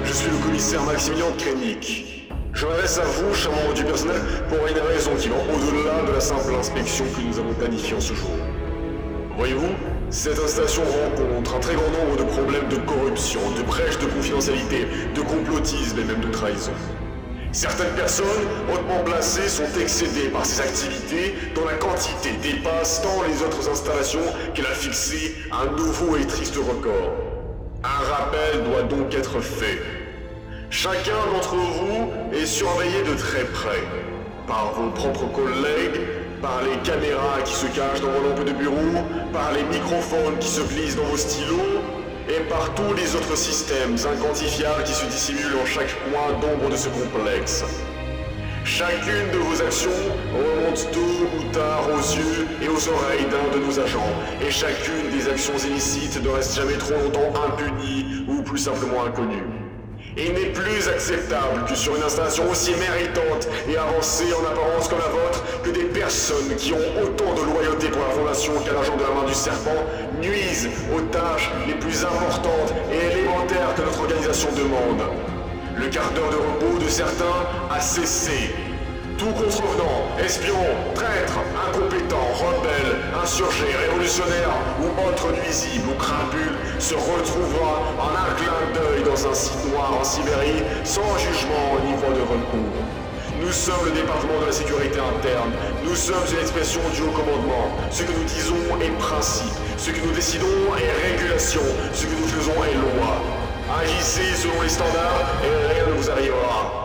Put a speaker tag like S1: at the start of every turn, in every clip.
S1: je suis le commissaire Maximilien Krennic. Je m'adresse à vous, chers membres du personnel, pour une raison qui va au-delà de la simple inspection que nous avons planifiée en ce jour. Voyez-vous, cette installation rencontre un très grand nombre de problèmes de corruption, de brèches de confidentialité, de complotisme et même de trahison. Certaines personnes hautement placées sont excédées par ces activités dont la quantité dépasse tant les autres installations qu'elle a fixé un nouveau et triste record. Un rappel doit donc être fait. Chacun d'entre vous est surveillé de très près, par vos propres collègues, par les caméras qui se cachent dans vos lampes de bureau, par les microphones qui se glissent dans vos stylos, et par tous les autres systèmes inquantifiables qui se dissimulent en chaque coin d'ombre de ce complexe. Chacune de vos actions remonte tôt ou tard aux yeux et aux oreilles d'un de nos agents, et chacune des actions illicites ne reste jamais trop longtemps impunie ou plus simplement inconnue. Il n'est plus acceptable que sur une installation aussi méritante et avancée en apparence que la vôtre, que des personnes qui ont autant de loyauté pour la Fondation qu'un agent de la main du serpent nuisent aux tâches les plus importantes et élémentaires que notre organisation demande. Le quart d'heure de repos de certains a cessé. Tout contrevenant, espion, traître, incompétent, rebelle, insurgé, révolutionnaire ou autre nuisible ou crapule se retrouvera en un clin d'œil dans un site noir en Sibérie sans jugement ni voie de recours. Nous sommes le département de la sécurité interne, nous sommes une expression du haut commandement. Ce que nous disons est principe, ce que nous décidons est régulation, ce que nous faisons est loi. Agissez selon les standards et rien ne vous arrivera.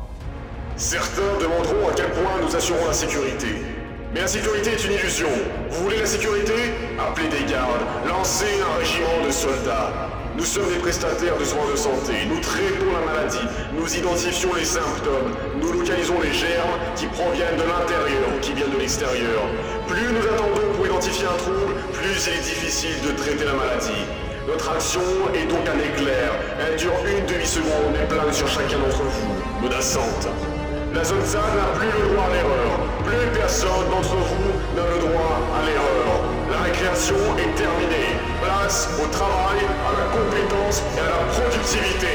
S1: Certains demanderont à quel point nous assurons la sécurité. Mais la sécurité est une illusion. Vous voulez la sécurité? Appelez des gardes, lancez un régiment de soldats. Nous sommes des prestataires de soins de santé, nous traitons la maladie, nous identifions les symptômes, nous localisons les germes qui proviennent de l'intérieur ou qui viennent de l'extérieur. Plus nous attendons pour identifier un trouble, plus il est difficile de traiter la maladie. Notre action est donc un éclair, elle dure une demi-seconde et plane sur chacun d'entre vous, menaçante. La zone SAD n'a plus le droit à l'erreur. Plus personne d'entre vous n'a le droit à l'erreur. La récréation est terminée. Place au travail, à la compétence et à la productivité.